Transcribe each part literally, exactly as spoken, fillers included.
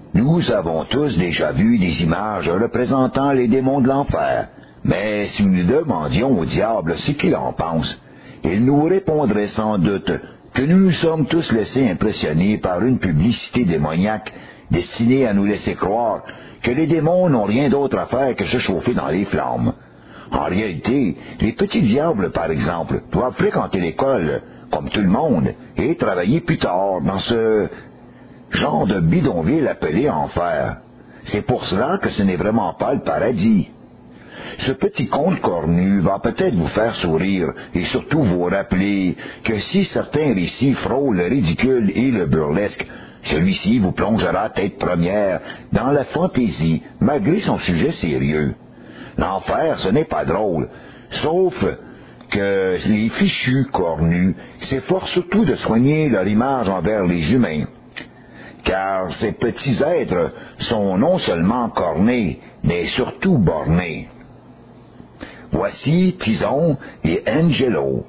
Nous avons tous déjà vu des images représentant les démons de l'enfer, mais si nous demandions au diable ce qu'il en pense, il nous répondrait sans doute que nous nous sommes tous laissés impressionner par une publicité démoniaque destinée à nous laisser croire que les démons n'ont rien d'autre à faire que se chauffer dans les flammes. En réalité, les petits diables, par exemple, doivent fréquenter l'école, comme tout le monde, et travailler plus tard dans ce genre de bidonville appelé enfer. C'est pour cela que ce n'est vraiment pas le paradis. Ce petit conte cornu va peut-être vous faire sourire et surtout vous rappeler que si certains récits frôlent le ridicule et le burlesque, celui-ci vous plongera tête première dans la fantaisie malgré son sujet sérieux. L'enfer, ce n'est pas drôle, sauf que les fichus cornus s'efforcent surtout de soigner leur image envers les humains, car ces petits êtres sont non seulement cornés, mais surtout bornés. Voici Tison et Angelo.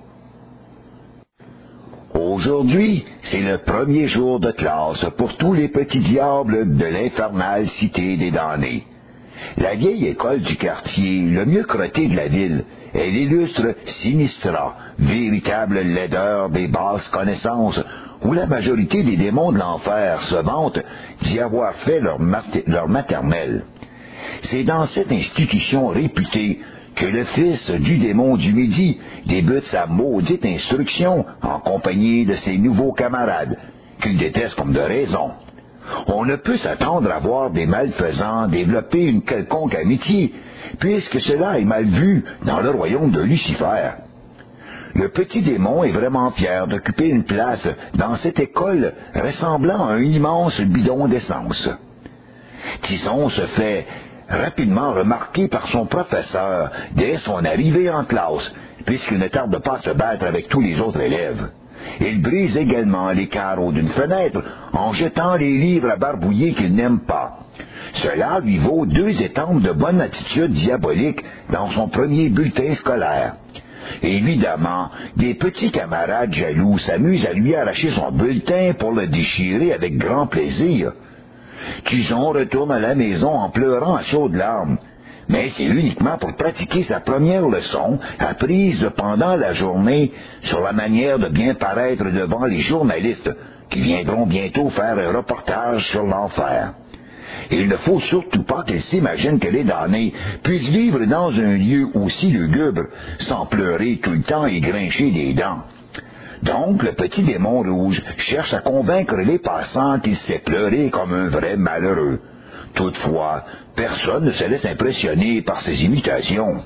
Aujourd'hui, c'est le premier jour de classe pour tous les petits diables de l'infernale cité des damnés. La vieille école du quartier, le mieux crotté de la ville, est l'illustre Sinistra, véritable laideur des basses connaissances, où la majorité des démons de l'enfer se vantent d'y avoir fait leur, mat- leur maternelle. C'est dans cette institution réputée que le fils du démon du midi débute sa maudite instruction en compagnie de ses nouveaux camarades, qu'il déteste comme de raison. On ne peut s'attendre à voir des malfaisants développer une quelconque amitié, puisque cela est mal vu dans le royaume de Lucifer. Le petit démon est vraiment fier d'occuper une place dans cette école ressemblant à un immense bidon d'essence. Tison se fait rapidement remarquer par son professeur dès son arrivée en classe, puisqu'il ne tarde pas à se battre avec tous les autres élèves. Il brise également les carreaux d'une fenêtre en jetant les livres à barbouiller qu'il n'aime pas. Cela lui vaut deux étampes de bonne attitude diabolique dans son premier bulletin scolaire. Évidemment, des petits camarades jaloux s'amusent à lui arracher son bulletin pour le déchirer avec grand plaisir. Tison retourne à la maison en pleurant à chaudes larmes, mais c'est uniquement pour pratiquer sa première leçon, apprise pendant la journée, sur la manière de bien paraître devant les journalistes qui viendront bientôt faire un reportage sur l'enfer. Il ne faut surtout pas qu'il s'imagine que les damnés puissent vivre dans un lieu aussi lugubre, sans pleurer tout le temps et grincher des dents. Donc, le petit démon rouge cherche à convaincre les passants qu'il sait pleurer comme un vrai malheureux. Toutefois, personne ne se laisse impressionner par ses imitations.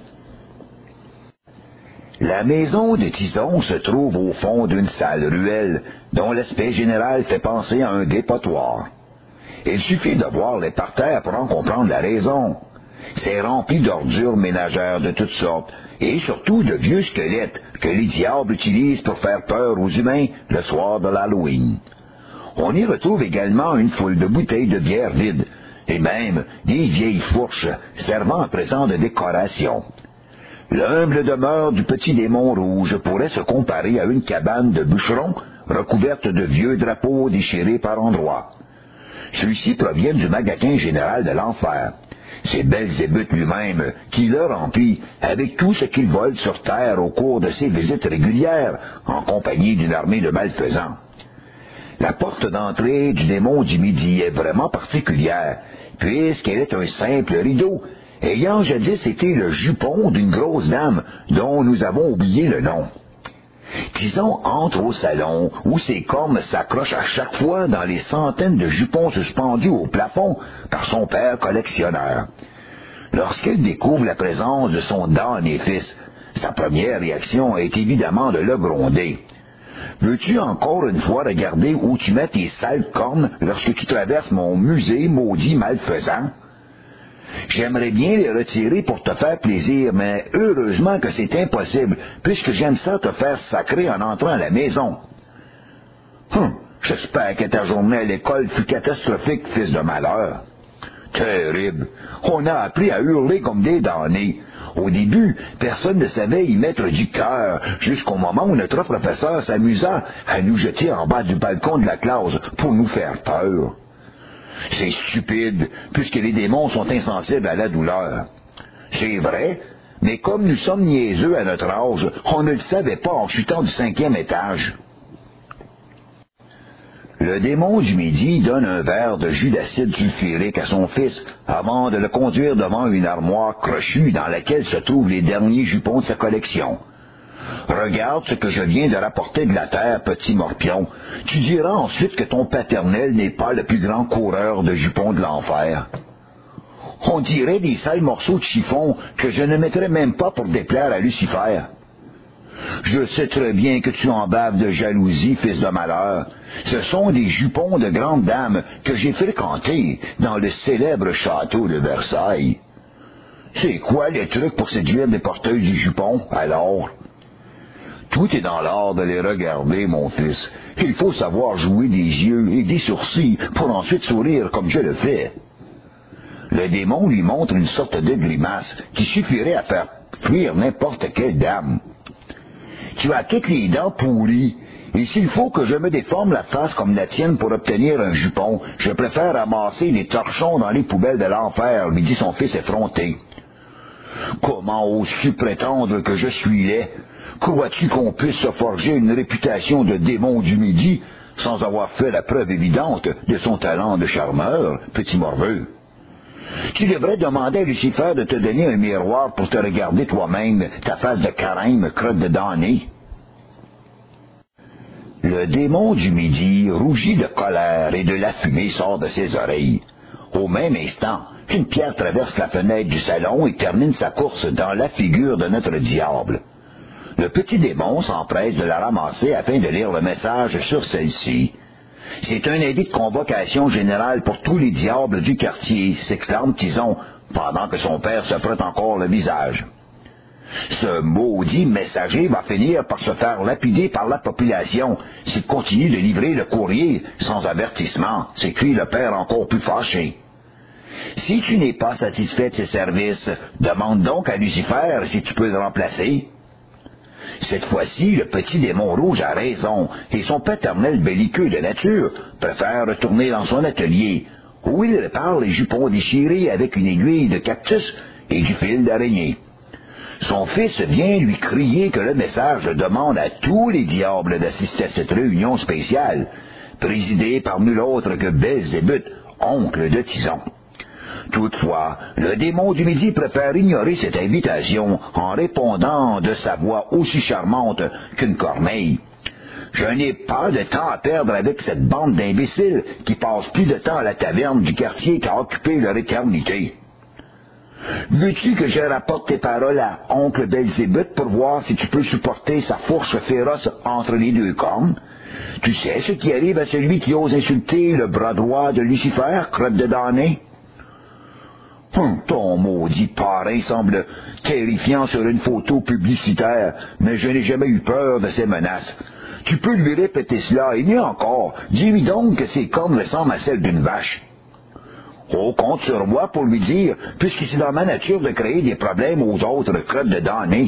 La maison de Tison se trouve au fond d'une sale ruelle, dont l'aspect général fait penser à un dépotoir. Il suffit de voir les parterres pour en comprendre la raison. C'est rempli d'ordures ménagères de toutes sortes, et surtout de vieux squelettes que les diables utilisent pour faire peur aux humains le soir de l'Halloween. On y retrouve également une foule de bouteilles de bière vides, et même des vieilles fourches servant à présent de décoration. L'humble demeure du petit démon rouge pourrait se comparer à une cabane de bûcherons recouverte de vieux drapeaux déchirés par endroits. Ceux-ci proviennent du magasin général de l'enfer. C'est Belzébuth lui-même qui le remplit avec tout ce qu'il vole sur terre au cours de ses visites régulières, en compagnie d'une armée de malfaisants. La porte d'entrée du démon du midi est vraiment particulière, puisqu'elle est un simple rideau, ayant jadis été le jupon d'une grosse dame dont nous avons oublié le nom. Tison entre au salon, où ses cornes s'accrochent à chaque fois dans les centaines de jupons suspendus au plafond par son père collectionneur. Lorsqu'elle découvre la présence de son damné fils, sa première réaction est évidemment de le gronder. « Veux-tu encore une fois regarder où tu mets tes sales cornes lorsque tu traverses mon musée maudit malfaisant? » J'aimerais bien les retirer pour te faire plaisir, mais heureusement que c'est impossible, puisque j'aime ça te faire sacrer en entrant à la maison. Hum, j'espère que ta journée à l'école fut catastrophique, fils de malheur. Terrible. On a appris à hurler comme des damnés. Au début, personne ne savait y mettre du cœur, jusqu'au moment où notre professeur s'amusa à nous jeter en bas du balcon de la classe pour nous faire peur. C'est stupide, puisque les démons sont insensibles à la douleur. C'est vrai, mais comme nous sommes niaiseux à notre âge, on ne le savait pas en chutant du cinquième étage. Le démon du midi donne un verre de jus d'acide sulfurique à son fils avant de le conduire devant une armoire crochue dans laquelle se trouvent les derniers jupons de sa collection. Regarde ce que je viens de rapporter de la terre, petit morpion. Tu diras ensuite que ton paternel n'est pas le plus grand coureur de jupons de l'enfer. On dirait des sales morceaux de chiffon que je ne mettrais même pas pour déplaire à Lucifer. Je sais très bien que tu en baves de jalousie, fils de malheur. Ce sont des jupons de grande dame que j'ai fréquentés dans le célèbre château de Versailles. C'est quoi le truc pour séduire des porteuses du jupon, alors? Tout est dans l'art de les regarder, mon fils. Il faut savoir jouer des yeux et des sourcils pour ensuite sourire comme je le fais. Le démon lui montre une sorte de grimace qui suffirait à faire fuir n'importe quelle dame. Tu as toutes les dents pourries, et s'il faut que je me déforme la face comme la tienne pour obtenir un jupon, je préfère ramasser les torchons dans les poubelles de l'enfer, lui dit son fils effronté. Comment oses-tu prétendre que je suis laid? Crois-tu qu'on puisse se forger une réputation de démon du midi sans avoir fait la preuve évidente de son talent de charmeur, petit morveux? Tu devrais demander à Lucifer de te donner un miroir pour te regarder toi-même, ta face de carême, crotte de damné. Le démon du midi rougit de colère et de la fumée sort de ses oreilles. Au même instant, une pierre traverse la fenêtre du salon et termine sa course dans la figure de notre diable. Le petit démon s'empresse de la ramasser afin de lire le message sur celle-ci. C'est un édit de convocation générale pour tous les diables du quartier, s'exclame Tison, pendant que son père se frotte encore le visage. Ce maudit messager va finir par se faire lapider par la population s'il continue de livrer le courrier sans avertissement, s'écrie le père encore plus fâché. Si tu n'es pas satisfait de ses services, demande donc à Lucifer si tu peux le remplacer. Cette fois-ci, le petit démon rouge a raison, et son paternel belliqueux de nature préfère retourner dans son atelier, où il répare les jupons déchirés avec une aiguille de cactus et du fil d'araignée. Son fils vient lui crier que le message demande à tous les diables d'assister à cette réunion spéciale, présidée par nul autre que Belzébuth, oncle de Tison. Toutefois, le démon du midi préfère ignorer cette invitation en répondant de sa voix aussi charmante qu'une corneille. Je n'ai pas de temps à perdre avec cette bande d'imbéciles qui passent plus de temps à la taverne du quartier qu'à occuper leur éternité. Veux-tu que je rapporte tes paroles à oncle Belzébuth pour voir si tu peux supporter sa fourche féroce entre les deux cornes? Tu sais ce qui arrive à celui qui ose insulter le bras droit de Lucifer, crotte de damné? Hum, ton maudit parrain semble terrifiant sur une photo publicitaire, mais je n'ai jamais eu peur de ses menaces. Tu peux lui répéter cela, et mieux encore, dis-lui donc que ses cornes ressemblent à celles d'une vache. Oh, compte sur moi pour lui dire, puisque c'est dans ma nature de créer des problèmes aux autres crottes de damnés.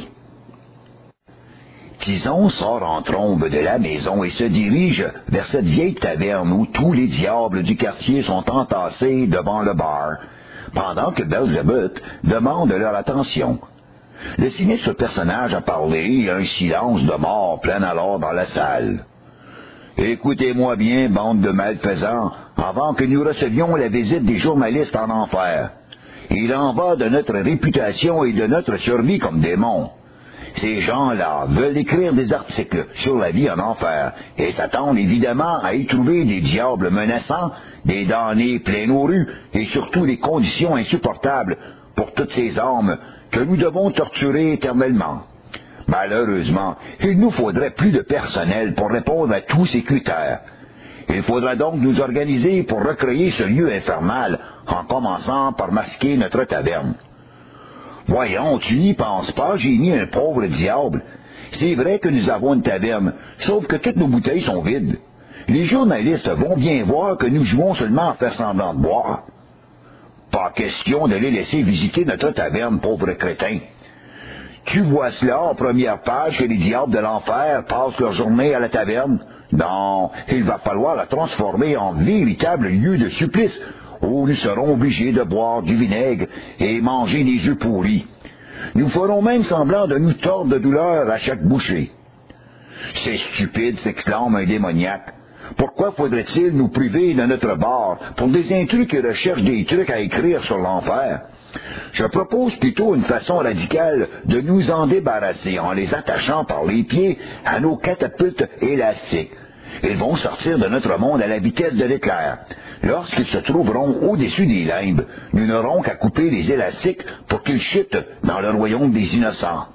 Tison sort en trombe de la maison et se dirige vers cette vieille taverne où tous les diables du quartier sont entassés devant le bar, pendant que Belzébuth demande leur attention. Le sinistre personnage a parlé et un silence de mort plane alors dans la salle. Écoutez-moi bien, bande de malfaisants, avant que nous recevions la visite des journalistes en enfer. Il en va de notre réputation et de notre survie comme démons. Ces gens-là veulent écrire des articles sur la vie en enfer et s'attendent évidemment à y trouver des diables menaçants, des damnés pleins aux rues et surtout des conditions insupportables pour toutes ces âmes que nous devons torturer éternellement. Malheureusement, il nous faudrait plus de personnel pour répondre à tous ces critères. Il faudra donc nous organiser pour recréer ce lieu infernal en commençant par masquer notre taverne. Voyons, tu n'y penses pas, j'ai mis un pauvre diable. C'est vrai que nous avons une taverne, sauf que toutes nos bouteilles sont vides. Les journalistes vont bien voir que nous jouons seulement à faire semblant de boire. Pas question de les laisser visiter notre taverne, pauvre crétin. Tu vois cela en première page que les diables de l'enfer passent leur journée à la taverne. Non, il va falloir la transformer en véritable lieu de supplice, où nous serons obligés de boire du vinaigre et manger des œufs pourris. Nous ferons même semblant de nous tordre de douleur à chaque bouchée. C'est stupide, s'exclame un démoniaque. Pourquoi faudrait-il nous priver de notre bar pour des intrus qui recherchent des trucs à écrire sur l'enfer? Je propose plutôt une façon radicale de nous en débarrasser en les attachant par les pieds à nos catapultes élastiques. Ils vont sortir de notre monde à la vitesse de l'éclair. Lorsqu'ils se trouveront au-dessus des limbes, nous n'aurons qu'à couper les élastiques pour qu'ils chutent dans le royaume des innocents.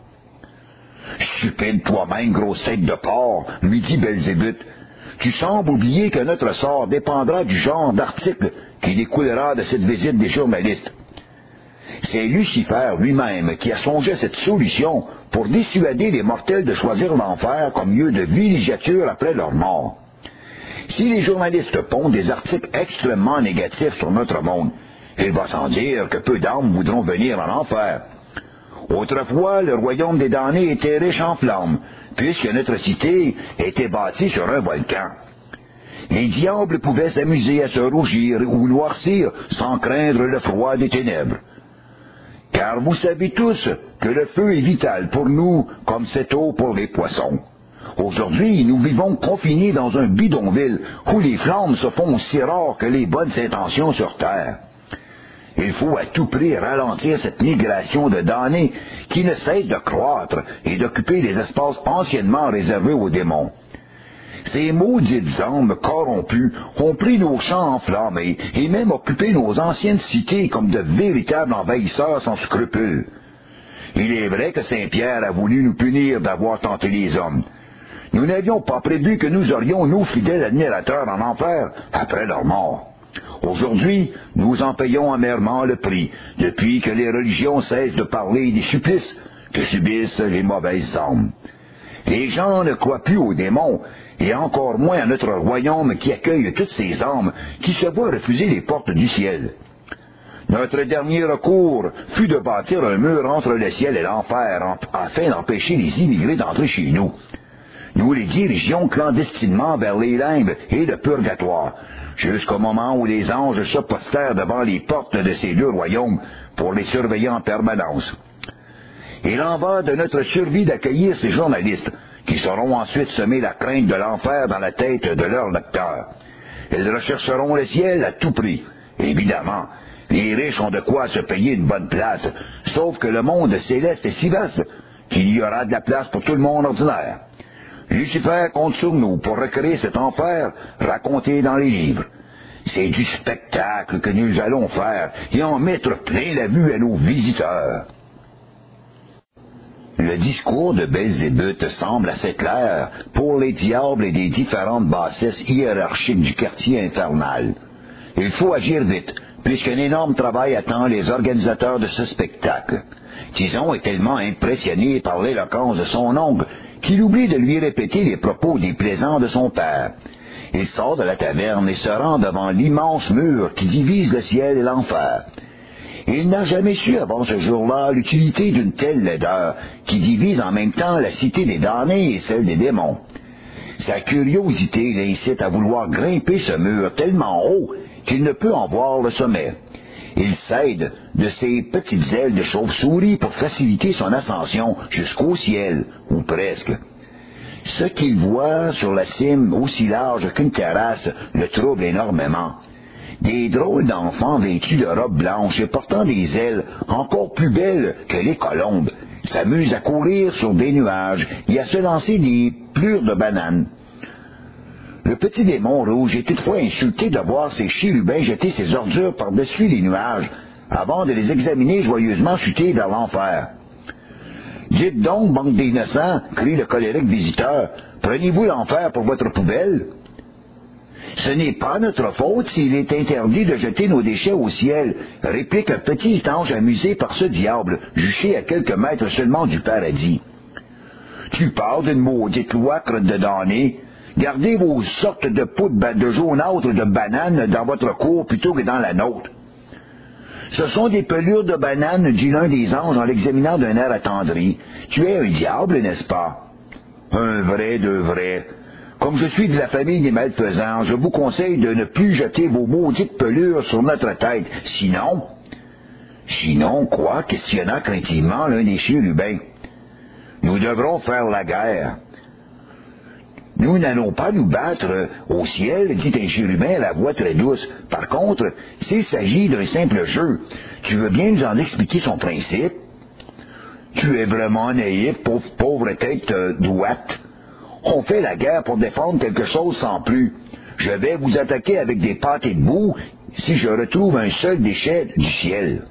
Stupide toi-même, grosse tête de porc, lui dit Belzébuth. Tu sembles oublier que notre sort dépendra du genre d'article qui découlera de cette visite des journalistes. C'est Lucifer lui-même qui a songé cette solution pour dissuader les mortels de choisir l'enfer comme lieu de villégiature après leur mort. Si les journalistes pondent des articles extrêmement négatifs sur notre monde, il va sans dire que peu d'âmes voudront venir en enfer. Autrefois, le royaume des damnés était riche en flammes, puisque notre cité était bâtie sur un volcan. Les diables pouvaient s'amuser à se rougir ou noircir sans craindre le froid des ténèbres. Car vous savez tous que le feu est vital pour nous comme cette eau pour les poissons. Aujourd'hui, nous vivons confinés dans un bidonville où les flammes se font aussi rares que les bonnes intentions sur terre. Il faut à tout prix ralentir cette migration de damnés qui ne cesse de croître et d'occuper les espaces anciennement réservés aux démons. Ces maudites âmes corrompues ont pris nos champs enflammés et même occupé nos anciennes cités comme de véritables envahisseurs sans scrupules. Il est vrai que Saint-Pierre a voulu nous punir d'avoir tenté les hommes. Nous n'avions pas prévu que nous aurions nos fidèles admirateurs en enfer après leur mort. Aujourd'hui, nous en payons amèrement le prix, depuis que les religions cessent de parler des supplices que subissent les mauvaises âmes. Les gens ne croient plus aux démons, et encore moins à notre royaume qui accueille toutes ces âmes qui se voient refuser les portes du ciel. Notre dernier recours fut de bâtir un mur entre le ciel et l'enfer, afin d'empêcher les immigrés d'entrer chez nous. Nous les dirigions clandestinement vers les limbes et le purgatoire, jusqu'au moment où les anges se postèrent devant les portes de ces deux royaumes pour les surveiller en permanence. Il en va de notre survie d'accueillir ces journalistes, qui sauront ensuite semer la crainte de l'enfer dans la tête de leurs lecteurs. Ils rechercheront le ciel à tout prix. Évidemment, les riches ont de quoi se payer une bonne place, sauf que le monde céleste est si vaste qu'il y aura de la place pour tout le monde ordinaire. Lucifer compte sur nous pour recréer cet enfer raconté dans les livres. C'est du spectacle que nous allons faire et en mettre plein la vue à nos visiteurs. Le discours de Belzébuth semble assez clair pour les diables et des différentes bassesses hiérarchiques du quartier infernal. Il faut agir vite, puisqu'un énorme travail attend les organisateurs de ce spectacle. Tison est tellement impressionné par l'éloquence de son oncle qu'il oublie de lui répéter les propos déplaisants de son père. Il sort de la taverne et se rend devant l'immense mur qui divise le ciel et l'enfer. Il n'a jamais su avant ce jour-là l'utilité d'une telle laideur qui divise en même temps la cité des damnés et celle des démons. Sa curiosité l'incite à vouloir grimper ce mur tellement haut qu'il ne peut en voir le sommet. Il s'aide de ses petites ailes de chauve-souris pour faciliter son ascension jusqu'au ciel, ou presque. Ce qu'il voit sur la cime aussi large qu'une terrasse le trouble énormément. Des drôles d'enfants vêtus de robes blanches et portant des ailes encore plus belles que les colombes s'amusent à courir sur des nuages et à se lancer des plures de bananes. Le petit démon rouge est toutefois insulté de voir ses chérubins jeter ses ordures par-dessus les nuages avant de les examiner joyeusement chuter vers l'enfer. « Dites donc, bande d'innocents, crie le colérique visiteur, prenez-vous l'enfer pour votre poubelle? » Ce n'est pas notre faute s'il est interdit de jeter nos déchets au ciel, réplique un petit ange amusé par ce diable, juché à quelques mètres seulement du paradis. Tu parles d'une maudite loi, crotte de damné. Gardez vos sortes de poudres de jaunâtre de bananes dans votre cour plutôt que dans la nôtre. Ce sont des pelures de bananes, dit l'un des anges en l'examinant d'un air attendri. Tu es un diable, n'est-ce pas? Un vrai de vrai. Comme je suis de la famille des malfaisants, je vous conseille de ne plus jeter vos maudites pelures sur notre tête. Sinon... Sinon, quoi? Questionna craintivement l'un des chérubins. Nous devrons faire la guerre. Nous n'allons pas nous battre au ciel, dit un chérubin à la voix très douce. Par contre, s'il s'agit d'un simple jeu, tu veux bien nous en expliquer son principe? Tu es vraiment naïf, pauvre, pauvre tête euh, douate. On fait la guerre pour défendre quelque chose sans plus. Je vais vous attaquer avec des pâtés de boue si je retrouve un seul déchet du ciel.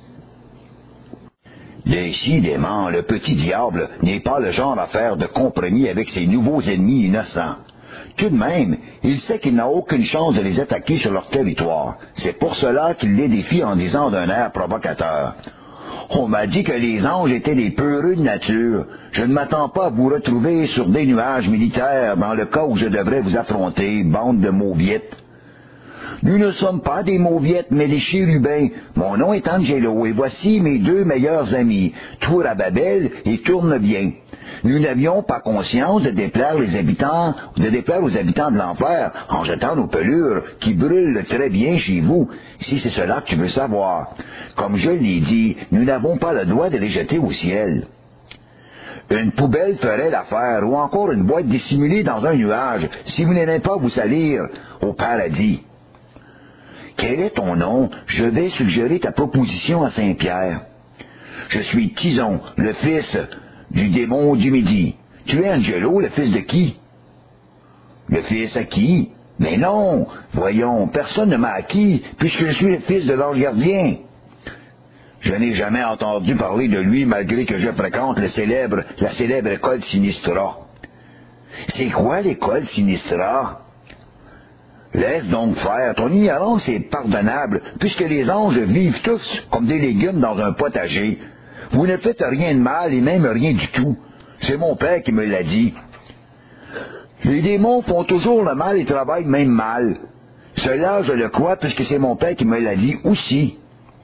Décidément, le petit diable n'est pas le genre à faire de compromis avec ses nouveaux ennemis innocents. Tout de même, il sait qu'il n'a aucune chance de les attaquer sur leur territoire. C'est pour cela qu'il les défie en disant d'un air provocateur. On m'a dit que les anges étaient des peureux de nature. Je ne m'attends pas à vous retrouver sur des nuages militaires dans le cas où je devrais vous affronter, bande de mauviettes. Nous ne sommes pas des mauviettes, mais des chérubins. Mon nom est Angelo, et voici mes deux meilleurs amis, Tourababel et Tournebien. Nous n'avions pas conscience de déplaire les habitants, de déplaire aux habitants de l'enfer en jetant nos pelures qui brûlent très bien chez vous, si c'est cela que tu veux savoir. Comme je l'ai dit, nous n'avons pas le droit de les jeter au ciel. Une poubelle ferait l'affaire, ou encore une boîte dissimulée dans un nuage, si vous n'aimez pas vous salir au paradis. Quel est ton nom? Je vais suggérer ta proposition à Saint-Pierre. Je suis Tison, le fils du démon du midi. Tu es Angelo, le fils de qui? Le fils à qui? Mais non, voyons, personne ne m'a acquis, puisque je suis le fils de l'ange gardien. Je n'ai jamais entendu parler de lui, malgré que je fréquente le célèbre, la célèbre école Sinistra. C'est quoi l'école Sinistra? Laisse donc faire, ton ignorance est pardonnable, puisque les anges vivent tous comme des légumes dans un potager. Vous ne faites rien de mal et même rien du tout. C'est mon père qui me l'a dit. Les démons font toujours le mal et travaillent même mal. Cela, je le crois, puisque c'est mon père qui me l'a dit aussi.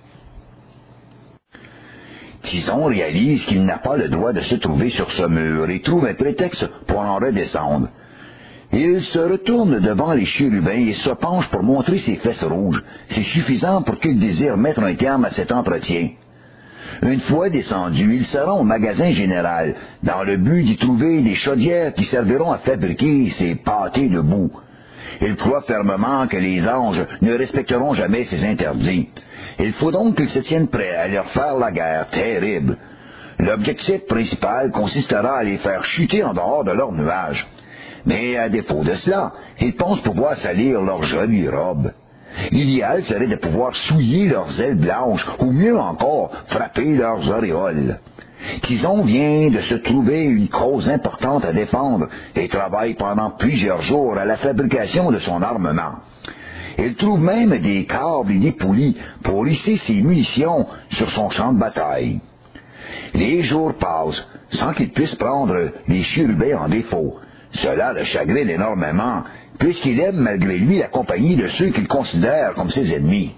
Tison réalise qu'il n'a pas le droit de se trouver sur ce mur et trouve un prétexte pour en redescendre. Il se retourne devant les chérubins et se penche pour montrer ses fesses rouges. C'est suffisant pour qu'il désire mettre un terme à cet entretien. Une fois descendu, il se rend au magasin général, dans le but d'y trouver des chaudières qui serviront à fabriquer ces pâtés de boue. Il croit fermement que les anges ne respecteront jamais ces interdits. Il faut donc qu'ils se tiennent prêts à leur faire la guerre terrible. L'objectif principal consistera à les faire chuter en dehors de leurs nuages. Mais à défaut de cela, ils pensent pouvoir salir leurs jolies robes. L'idéal serait de pouvoir souiller leurs ailes blanches, ou mieux encore, frapper leurs auréoles. Tison vient de se trouver une cause importante à défendre et travaille pendant plusieurs jours à la fabrication de son armement. Il trouve même des câbles et des poulies pour hisser ses munitions sur son champ de bataille. Les jours passent sans qu'il puisse prendre les chérubins en défaut. Cela le chagrine énormément, puisqu'il aime malgré lui la compagnie de ceux qu'il considère comme ses ennemis.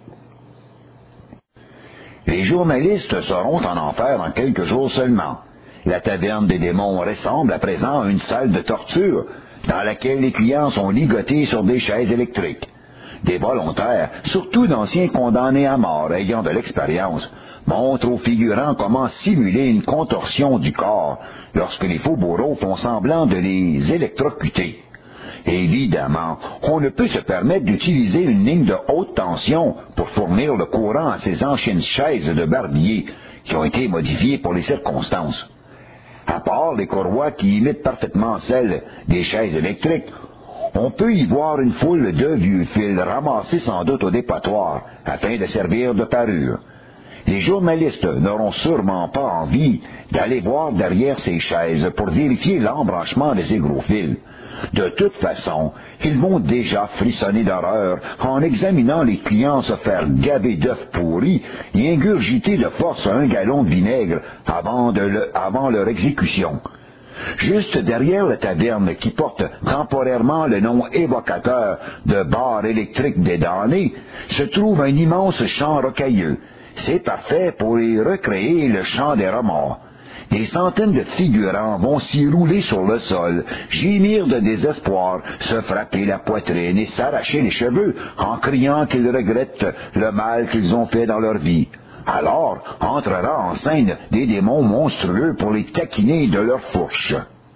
Les journalistes seront en enfer en quelques jours seulement. La taverne des démons ressemble à présent à une salle de torture, dans laquelle les clients sont ligotés sur des chaises électriques. Des volontaires, surtout d'anciens condamnés à mort ayant de l'expérience, montrent aux figurants comment simuler une contorsion du corps lorsque les faux bourreaux font semblant de les électrocuter. Évidemment, on ne peut se permettre d'utiliser une ligne de haute tension pour fournir le courant à ces anciennes chaises de barbier qui ont été modifiées pour les circonstances. À part les courroies qui imitent parfaitement celles des chaises électriques, on peut y voir une foule de vieux fils ramassés sans doute au dépotoir afin de servir de parure. Les journalistes n'auront sûrement pas envie d'aller voir derrière ces chaises pour vérifier l'embranchement de ces gros fils. De toute façon, ils vont déjà frissonner d'horreur en examinant les clients se faire gaver d'œufs pourris et ingurgiter de force un gallon de vinaigre avant, de le, avant leur exécution. Juste derrière la taverne qui porte temporairement le nom évocateur de bar électrique des damnés, se trouve un immense champ rocailleux. C'est parfait pour y recréer le chant des remords. Des centaines de figurants vont s'y rouler sur le sol, gémir de désespoir, se frapper la poitrine et s'arracher les cheveux en criant qu'ils regrettent le mal qu'ils ont fait dans leur vie. Alors entrera en scène des démons monstrueux pour les taquiner de leur fourche.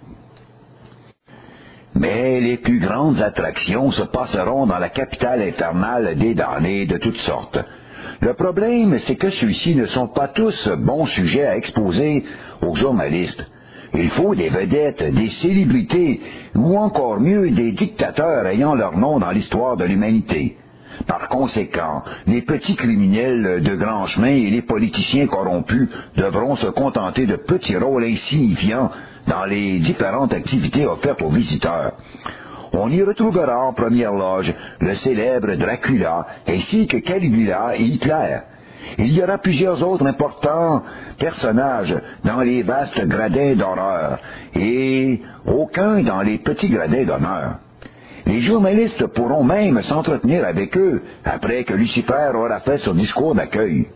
Mais les plus grandes attractions se passeront dans la capitale infernale des damnés de toutes sortes. Le problème, c'est que ceux-ci ne sont pas tous bons sujets à exposer aux journalistes. Il faut des vedettes, des célébrités, ou encore mieux des dictateurs ayant leur nom dans l'histoire de l'humanité. Par conséquent, les petits criminels de grand chemin et les politiciens corrompus devront se contenter de petits rôles insignifiants dans les différentes activités offertes aux visiteurs. On y retrouvera en première loge le célèbre Dracula ainsi que Caligula et Hitler. Il y aura plusieurs autres importants personnages dans les vastes gradins d'horreur et aucun dans les petits gradins d'honneur. Les journalistes pourront même s'entretenir avec eux après que Lucifer aura fait son discours d'accueil.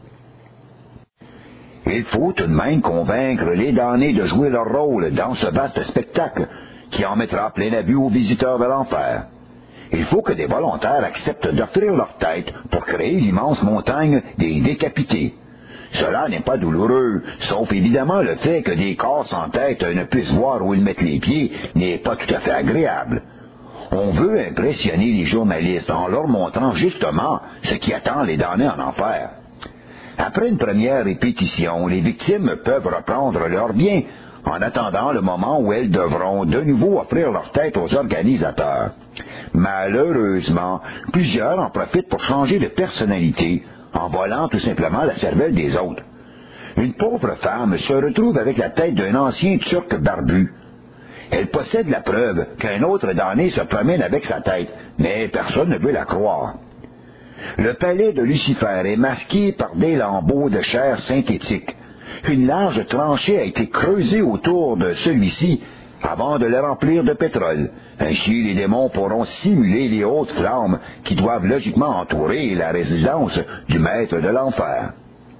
Il faut tout de même convaincre les damnés de jouer leur rôle dans ce vaste spectacle qui en mettra plein la vue aux visiteurs de l'enfer. Il faut que des volontaires acceptent d'offrir leur tête pour créer l'immense montagne des décapités. Cela n'est pas douloureux, sauf évidemment le fait que des corps sans tête ne puissent voir où ils mettent les pieds n'est pas tout à fait agréable. On veut impressionner les journalistes en leur montrant justement ce qui attend les damnés en enfer. Après une première répétition, les victimes peuvent reprendre leurs biens en attendant le moment où elles devront de nouveau offrir leur tête aux organisateurs. Malheureusement, plusieurs en profitent pour changer de personnalité en volant tout simplement la cervelle des autres. Une pauvre femme se retrouve avec la tête d'un ancien Turc barbu. Elle possède la preuve qu'un autre damné se promène avec sa tête, mais personne ne veut la croire. Le palais de Lucifer est masqué par des lambeaux de chair synthétique. Une large tranchée a été creusée autour de celui-ci avant de le remplir de pétrole. Ainsi, les démons pourront simuler les hautes flammes qui doivent logiquement entourer la résidence du maître de l'enfer.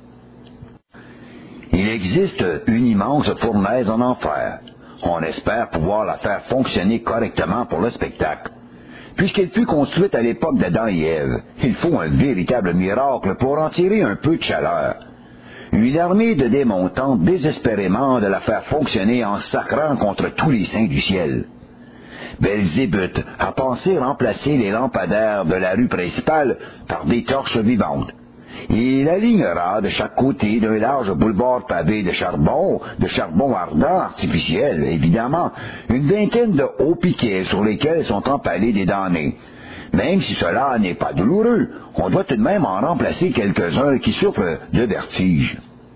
Il existe une immense fournaise en enfer. On espère pouvoir la faire fonctionner correctement pour le spectacle. Puisqu'elle fut construite à l'époque d'Adam et Ève, il faut un véritable miracle pour en tirer un peu de chaleur. Une armée de démons tente désespérément de la faire fonctionner en sacrant contre tous les saints du ciel. Belzébuth a pensé remplacer les lampadaires de la rue principale par des torches vivantes. Il alignera de chaque côté d'un large boulevard pavé de charbon, de charbon ardent artificiel, évidemment, une vingtaine de hauts piquets sur lesquels sont empalés des damnés. Même si cela n'est pas douloureux, on doit tout de même en remplacer quelques-uns qui souffrent de vertige.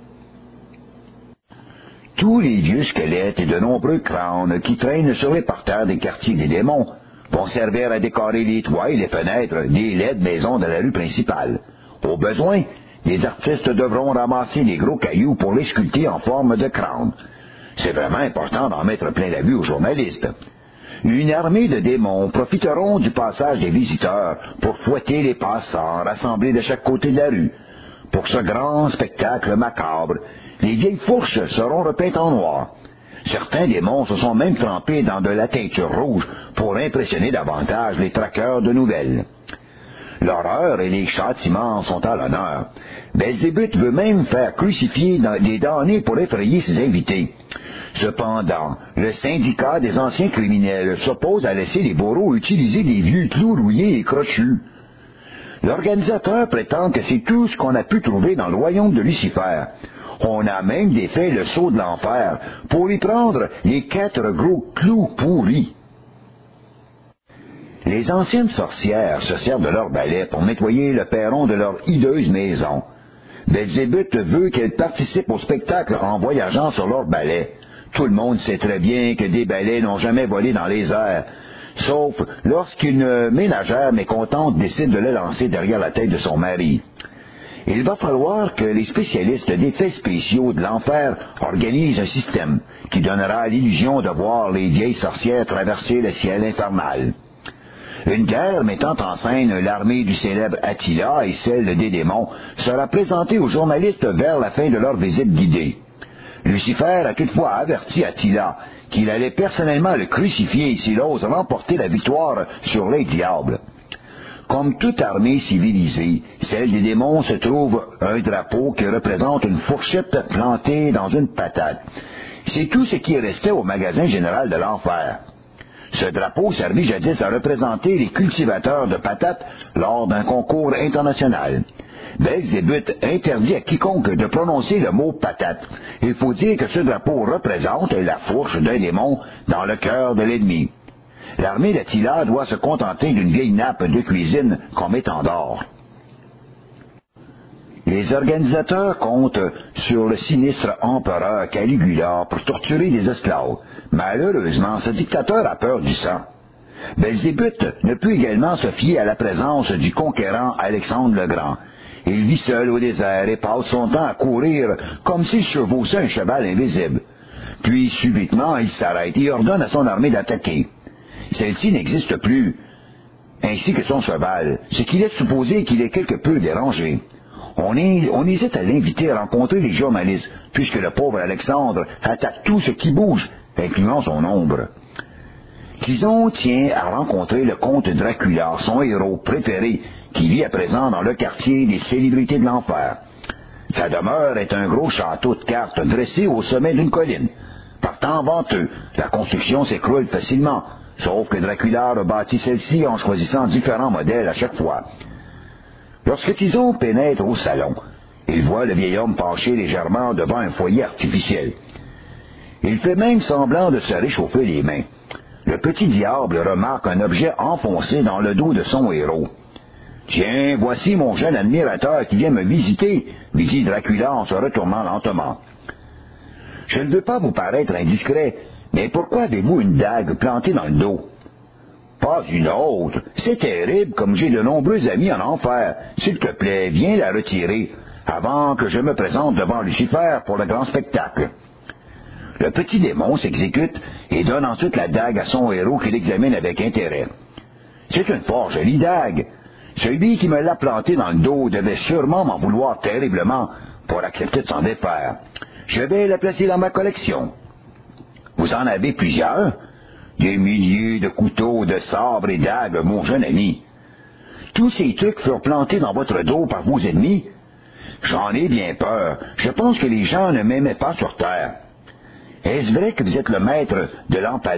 Tous les vieux squelettes et de nombreux crânes qui traînent sur les parterres des quartiers des démons vont servir à décorer les toits et les fenêtres des laides maisons de la rue principale. Au besoin, les artistes devront ramasser les gros cailloux pour les sculpter en forme de crâne. C'est vraiment important d'en mettre plein la vue aux journalistes. Une armée de démons profiteront du passage des visiteurs pour fouetter les passants rassemblés de chaque côté de la rue. Pour ce grand spectacle macabre, les vieilles fourches seront repeintes en noir. Certains démons se sont même trempés dans de la teinture rouge pour impressionner davantage les traqueurs de nouvelles. L'horreur et les châtiments sont à l'honneur. Belzébuth veut même faire crucifier des damnés pour effrayer ses invités. Cependant, le syndicat des anciens criminels s'oppose à laisser les bourreaux utiliser des vieux clous rouillés et crochus. L'organisateur prétend que c'est tout ce qu'on a pu trouver dans le royaume de Lucifer. On a même défait le sceau de l'enfer pour y prendre les quatre gros clous pourris. Les anciennes sorcières se servent de leur balai pour nettoyer le perron de leur hideuse maison. Belzébuth veut qu'elles participent au spectacle en voyageant sur leur balai. Tout le monde sait très bien que des balais n'ont jamais volé dans les airs, sauf lorsqu'une ménagère mécontente décide de le lancer derrière la tête de son mari. Il va falloir que les spécialistes d'effets spéciaux de l'enfer organisent un système qui donnera l'illusion de voir les vieilles sorcières traverser le ciel infernal. Une guerre mettant en scène l'armée du célèbre Attila et celle des démons sera présentée aux journalistes vers la fin de leur visite guidée. Lucifer a toutefois averti Attila qu'il allait personnellement le crucifier s'il ose remporter la victoire sur les diables. Comme toute armée civilisée, celle des démons se trouve un drapeau qui représente une fourchette plantée dans une patate. C'est tout ce qui restait au magasin général de l'enfer. Ce drapeau servit jadis à représenter les cultivateurs de patates lors d'un concours international. Belzébuth interdit à quiconque de prononcer le mot patate. Il faut dire que ce drapeau représente la fourche d'un démon dans le cœur de l'ennemi. L'armée d'Attila doit se contenter d'une vieille nappe de cuisine comme étendard. Les organisateurs comptent sur le sinistre empereur Caligula pour torturer les esclaves. Malheureusement, ce dictateur a peur du sang. Belzébuth ne peut également se fier à la présence du conquérant Alexandre le Grand. Il vit seul au désert et passe son temps à courir comme s'il chevauchait un cheval invisible. Puis, subitement, il s'arrête et ordonne à son armée d'attaquer. Celle-ci n'existe plus, ainsi que son cheval, ce qui laisse supposer qu'il est quelque peu dérangé. On, est, on hésite à l'inviter à rencontrer les journalistes, puisque le pauvre Alexandre attaque tout ce qui bouge, incluant son ombre. Tison tient à rencontrer le comte Dracula, son héros préféré, qui vit à présent dans le quartier des célébrités de l'enfer. Sa demeure est un gros château de cartes dressé au sommet d'une colline. Par temps venteux, la construction s'écroule facilement, sauf que Dracula rebâtit celle-ci en choisissant différents modèles à chaque fois. Lorsque Tison pénètre au salon, il voit le vieil homme penché légèrement devant un foyer artificiel. Il fait même semblant de se réchauffer les mains. Le petit diable remarque un objet enfoncé dans le dos de son héros. « Tiens, voici mon jeune admirateur qui vient me visiter, » lui dit Dracula en se retournant lentement. « Je ne veux pas vous paraître indiscret, mais pourquoi avez-vous une dague plantée dans le dos? »« Pas une autre. C'est terrible, comme j'ai de nombreux amis en enfer. S'il te plaît, viens la retirer, avant que je me présente devant Lucifer pour le grand spectacle. » Le petit démon s'exécute et donne ensuite la dague à son héros qui l'examine avec intérêt. « C'est une fort jolie dague. Celui qui me l'a plantée dans le dos devait sûrement m'en vouloir terriblement pour accepter de s'en défaire. Je vais la placer dans ma collection. » « Vous en avez plusieurs? »« Des milliers de couteaux, de sabres et dagues, mon jeune ami. »« Tous ces trucs furent plantés dans votre dos par vos ennemis? »« J'en ai bien peur. Je pense que les gens ne m'aimaient pas sur terre. »« Est-ce vrai que vous êtes le maître de l'empalement? »«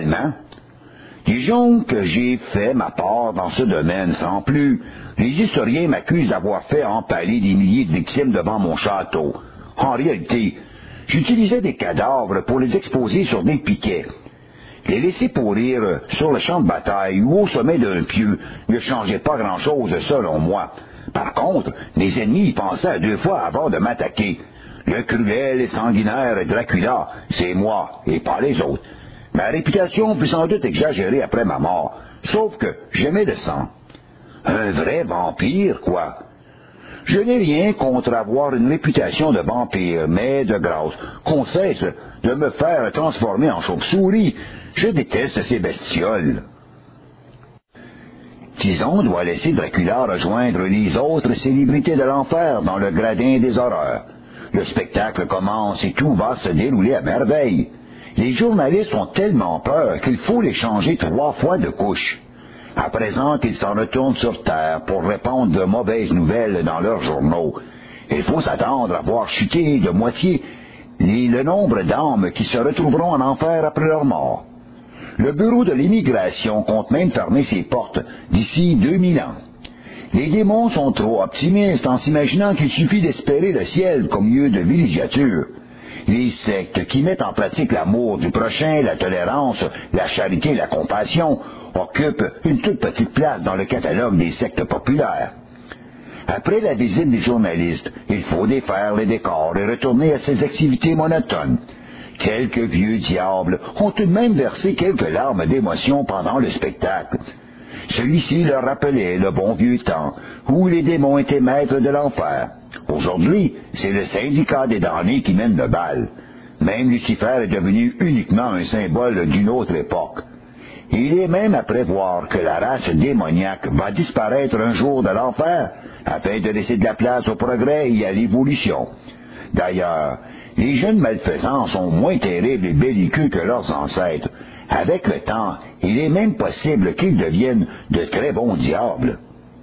Disons que j'ai fait ma part dans ce domaine, sans plus. Les historiens m'accusent d'avoir fait empaler des milliers de victimes devant mon château. En réalité, j'utilisais des cadavres pour les exposer sur des piquets. Les laisser pourrir sur le champ de bataille ou au sommet d'un pieu ne changeait pas grand-chose selon moi. Par contre, mes ennemis y pensaient à deux fois avant de m'attaquer. Le cruel et sanguinaire Dracula, c'est moi et pas les autres. Ma réputation fut sans doute exagérée après ma mort, sauf que j'aimais le sang. Un vrai vampire, quoi. Je n'ai rien contre avoir une réputation de vampire, mais de grâce, qu'on cesse de me faire transformer en chauve-souris. Je déteste ces bestioles. Tison doit laisser Dracula rejoindre les autres célébrités de l'enfer dans le gradin des horreurs. Le spectacle commence et tout va se dérouler à merveille. Les journalistes ont tellement peur qu'il faut les changer trois fois de couche. À présent qu'ils s'en retournent sur Terre pour répandre de mauvaises nouvelles dans leurs journaux, il faut s'attendre à voir chuter de moitié les, le nombre d'âmes qui se retrouveront en enfer après leur mort. Le bureau de l'immigration compte même fermer ses portes d'ici deux mille ans. Les démons sont trop optimistes en s'imaginant qu'il suffit d'espérer le ciel comme lieu de villégiature. Les sectes qui mettent en pratique l'amour du prochain, la tolérance, la charité et la compassion occupent une toute petite place dans le catalogue des sectes populaires. Après la visite des journalistes, il faut défaire les décors et retourner à ses activités monotones. Quelques vieux diables ont tout de même versé quelques larmes d'émotion pendant le spectacle. Celui-ci leur rappelait le bon vieux temps où les démons étaient maîtres de l'enfer. Aujourd'hui, c'est le syndicat des damnés qui mène le bal. Même Lucifer est devenu uniquement un symbole d'une autre époque. Il est même à prévoir que la race démoniaque va disparaître un jour de l'enfer afin de laisser de la place au progrès et à l'évolution. D'ailleurs, les jeunes malfaisants sont moins terribles et belliqueux que leurs ancêtres. Avec le temps, il est même possible qu'ils deviennent de très bons diables.